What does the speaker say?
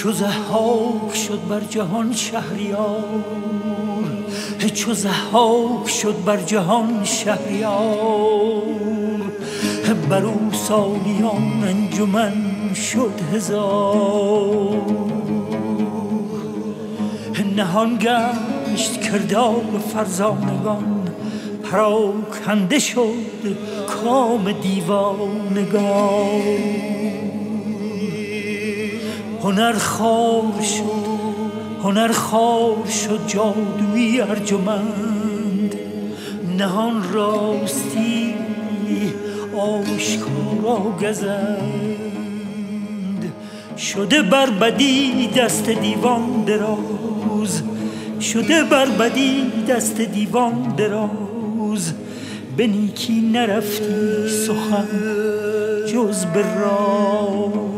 چو ضحاک شد بر جهان شهریار، چو ضحاک شد بر جهان شهریار، بر او سالیان انجمن شد هزار. نهان گشت کردار فرزانگان، پراکنده شد کام دیوانگان. هنر خوار شد جادویی ارجمند، نهان راستی آشکارا گزند. شده بر بدی دست دیوان دراز، شده بر بدی دست دیوان دراز. به نیکی نرفتی سخن جز به راز.